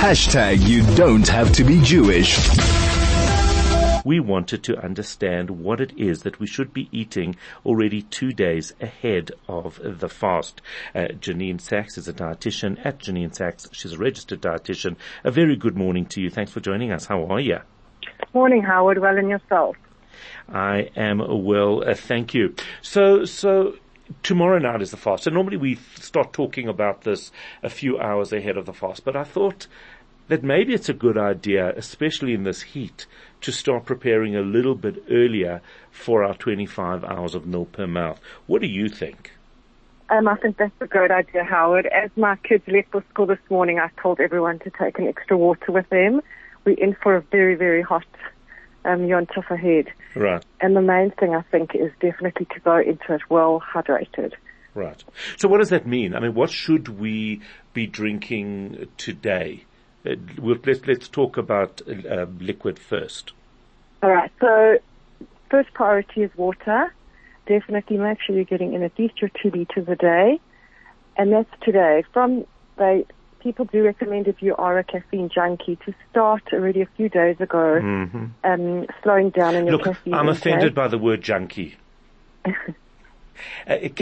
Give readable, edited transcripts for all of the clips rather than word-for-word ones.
You don't have to be Jewish. We wanted to understand what it is that we should be eating already 2 days ahead of the fast. Janine Sachs is a dietitian at Janine Sachs. She's a registered dietitian. A very good morning to you. Thanks for joining us. How are you? Morning, Howard. Well, and yourself? I am well, thank you. So tomorrow night is the fast. And normally we start talking about this a few hours ahead of the fast. But I thought that maybe it's a good idea, especially in this heat, to start preparing a little bit earlier for our 25 hours of meal per mouth. What do you think? I think that's a great idea, Howard. As my kids left for school this morning, I told everyone to take an extra water with them. We're in for a very, very hot Yom Tov ahead. Right. And the main thing, I think, is definitely to go into it well hydrated. Right. So what does that mean? I mean, what should we be drinking today? Let's talk about liquid first. All right. So first priority is water. Definitely make sure you're getting in at least your 2 liters a day. And that's today. People do recommend, if you are a caffeine junkie, to start already a few days ago, slowing down on your caffeine I'm intake. offended by the word junkie. A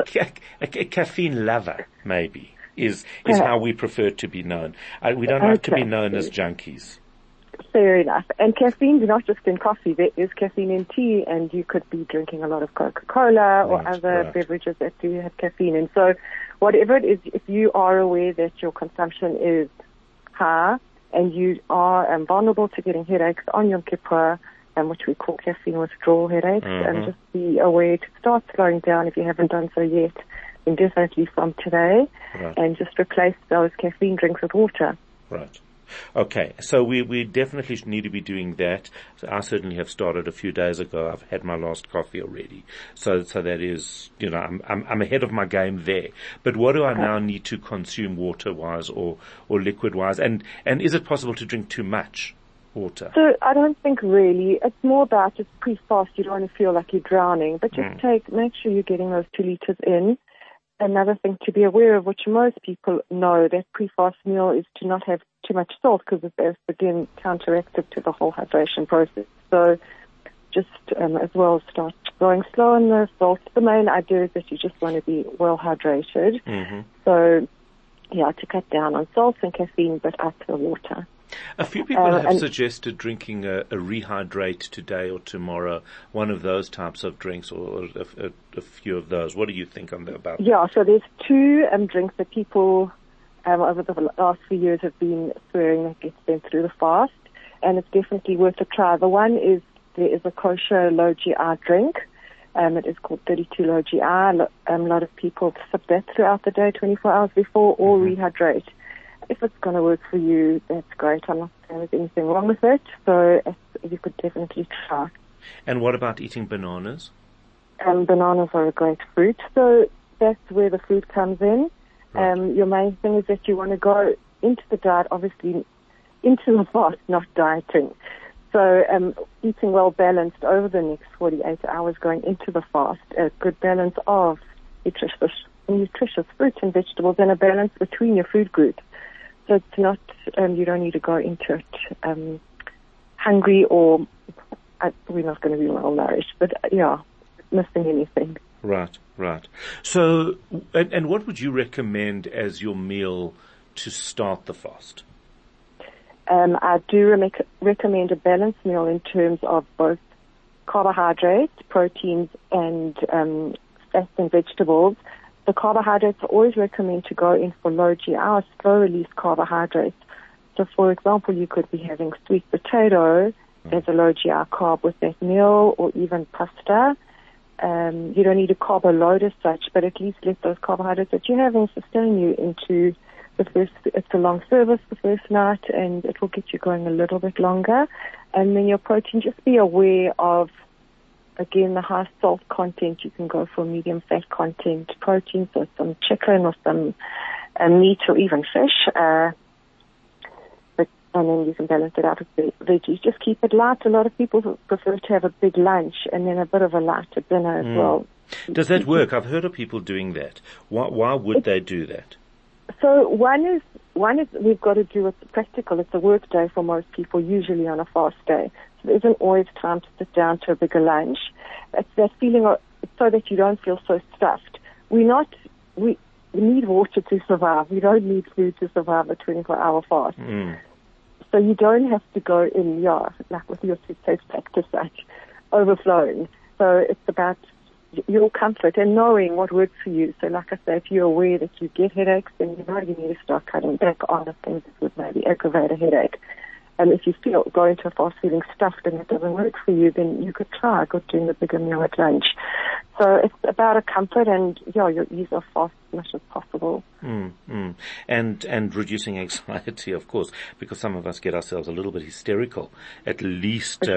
caffeine lover, maybe, is how we prefer to be known. We don't like to be known as junkies. Fair enough. And caffeine is not just in coffee. There is caffeine in tea, and you could be drinking a lot of Coca-Cola or other beverages that do have caffeine. And so whatever it is, if you are aware that your consumption is high and you are vulnerable to getting headaches on Yom Kippur, which we call caffeine withdrawal headaches, and just be aware to start slowing down if you haven't done so yet, and definitely from today, and just replace those caffeine drinks with water. Right. Okay, so we definitely need to be doing that. I certainly have started a few days ago. I've had my last coffee already. So that is, I'm ahead of my game there. But what do I now need to consume water-wise or liquid-wise? And is it possible to drink too much water? So I don't think really. It's more about just pre-fast. You don't want to feel like you're drowning. But just make sure you're getting those 2 liters in. Another thing to be aware of, which most people know, that pre-fast meal is to not have too much salt, because it's, again, counteractive to the whole hydration process. So just as well start going slow on the salt. The main idea is that you just want to be well hydrated. So, to cut down on salt and caffeine, but up to the water. A few people have suggested drinking a Rehydrate today or tomorrow, one of those types of drinks, or a few of those. What do you think about that? Yeah, so there's 2 drinks that people over the last few years have been swearing that gets them through the fast, and it's definitely worth a try. The one is, there is a kosher low GI drink. It is called 32 low GI. A lot of people sip that throughout the day, 24 hours before, or Rehydrate. If it's going to work for you, that's great. I'm not saying there's anything wrong with it, so you could definitely try. And what about eating bananas? Bananas are a great fruit, so that's where the food comes in. Your main thing is that you want to go into the diet, obviously, into the fast, not dieting. So eating well balanced over the next 48 hours going into the fast, a good balance of nutritious fruits and vegetables, and a balance between your food groups. So it's not, you don't need to go into it hungry or we're not going to be malnourished, but missing anything. Right. So, and what would you recommend as your meal to start the fast? I do recommend a balanced meal in terms of both carbohydrates, proteins, and fats and vegetables. The carbohydrates, I always recommend to go in for low GI, slow release carbohydrates. So, for example, you could be having sweet potato as a low GI carb with that meal, or even pasta. You don't need a carbo load as such, but at least let those carbohydrates that you're having sustain you into it's a long service the first night, and it will get you going a little bit longer. And then your protein, just be aware of, again, the high salt content. You can go for medium fat content protein, so some chicken or some meat or even fish. And then you can balance it out with veggies. Just keep it light. A lot of people prefer to have a big lunch and then a bit of a lighter dinner as well. Does that work? I've heard of people doing that. Why would they do that? So one is one is we've got to do what's practical. It's a work day for most people, usually on a fast day. So there isn't always time to sit down to a bigger lunch. It's that feeling so that you don't feel so stuffed. We need water to survive. We don't need food to survive a 24-hour fast. So you don't have to go in, like with your suitcase packed as such, overflowing. So it's about your comfort and knowing what works for you. So like I say, if you're aware that you get headaches, then you know you need to start cutting back on the things that would maybe aggravate a headache. And if you feel going to a fast feeling stuffed and it doesn't work for you, then you could try doing a bigger meal at lunch. So it's about a comfort and your ease of fast as much as possible. And reducing anxiety, of course, because some of us get ourselves a little bit hysterical at least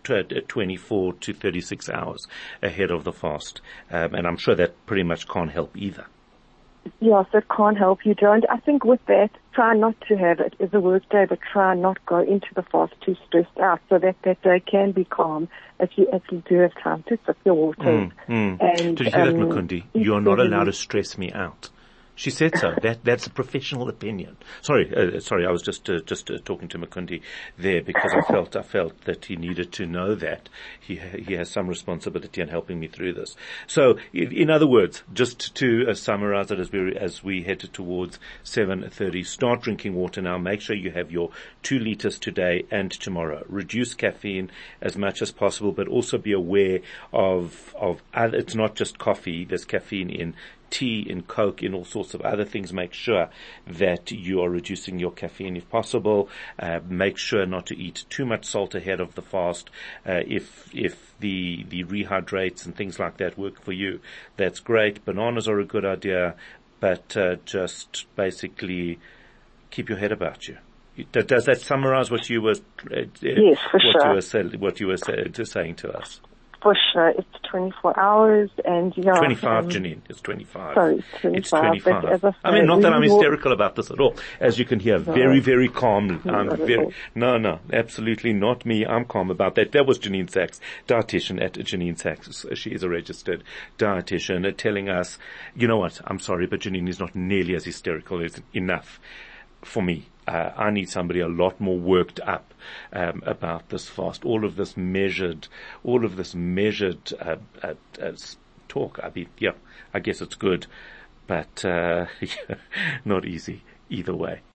24 to 36 hours ahead of the fast. And I'm sure that pretty much can't help either. Yes, it can't help. You don't. I think with that, try not to have it as a work day, but try not go into the fast too stressed out, so that day can be calm if you do have time to sip your water. And, did you hear that, Mukundi? You're not allowed to stress me out. She said so. That's a professional opinion. Sorry. I was just talking to Mukundi there because I felt that he needed to know that he has some responsibility in helping me through this. So, in other words, just to summarize it as we head towards 7:30, start drinking water now. Make sure you have your 2 liters today and tomorrow. Reduce caffeine as much as possible, but also be aware of it's not just coffee. There's caffeine in tea, in Coke, in all sorts of other things. Make sure that you are reducing your caffeine if possible. Make sure not to eat too much salt ahead of the fast. If the rehydrates and things like that work for you, that's great. Bananas are a good idea, but just basically keep your head about you. Does that summarize what you were? Yes, for sure. What you were saying to us? For sure, it's 24 hours and 25, Janine. It's 25. Sorry, 25. It's 25. Not that I'm hysterical about this at all. As you can hear, very, very calm. No, absolutely not me. I'm calm about that. That was Janine Sachs, dietitian at Janine Sachs. She is a registered dietitian telling us, you know what, I'm sorry, but Janine is not nearly as hysterical as enough for me. I need somebody a lot more worked up about this fast. All of this measured talk. I guess it's good, but not easy either way.